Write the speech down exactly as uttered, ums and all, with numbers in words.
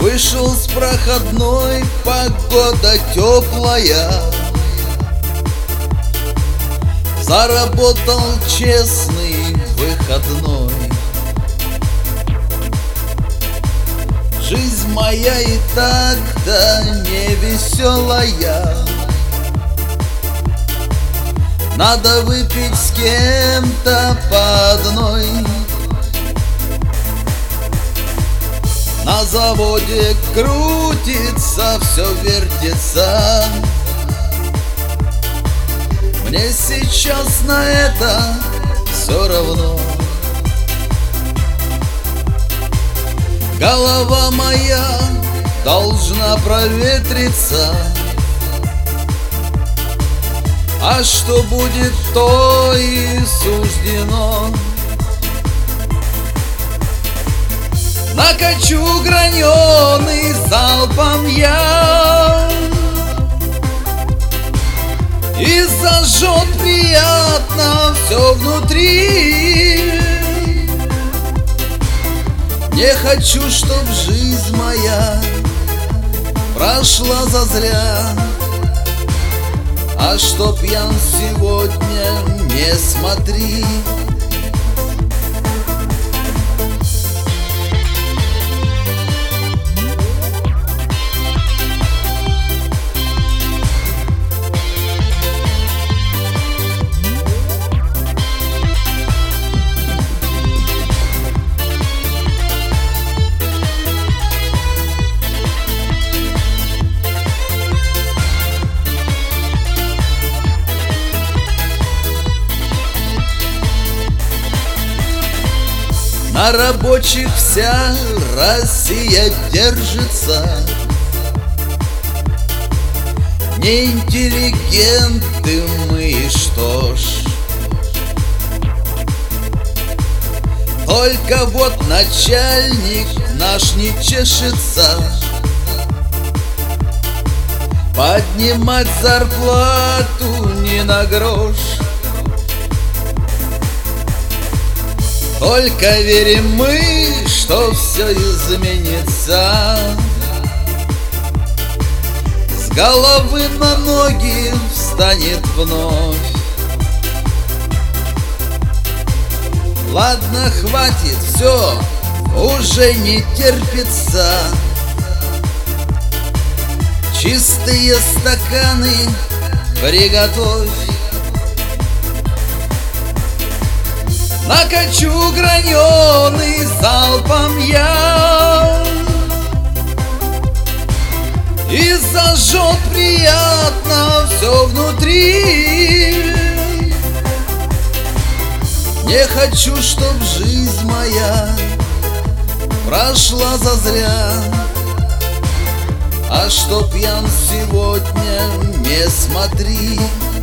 Вышел с проходной, погода теплая, заработал честный выходной. Жизнь моя и так-то не веселая, надо выпить с кем-то по одной. На заводе крутится, все вертится, мне сейчас на это все равно. Голова моя должна проветриться, а что будет, то и суждено. Накачу граненый залпом я, и зажжет приятно все внутри. Не хочу, чтоб жизнь моя прошла зазря, а чтоб пьян сегодня не смотри. На рабочих вся Россия держится, неинтеллигенты мы, и что ж. Только вот начальник наш не чешется поднимать зарплату ни на грош. Только верим мы, что все изменится, с головы на ноги встанет вновь. Ладно, хватит, все, уже не терпится, чистые стаканы приготовь. Накачу граненый залпом я, и зажжет приятно все внутри. Не хочу, чтоб жизнь моя прошла зазря, а чтоб пьян сегодня не смотри.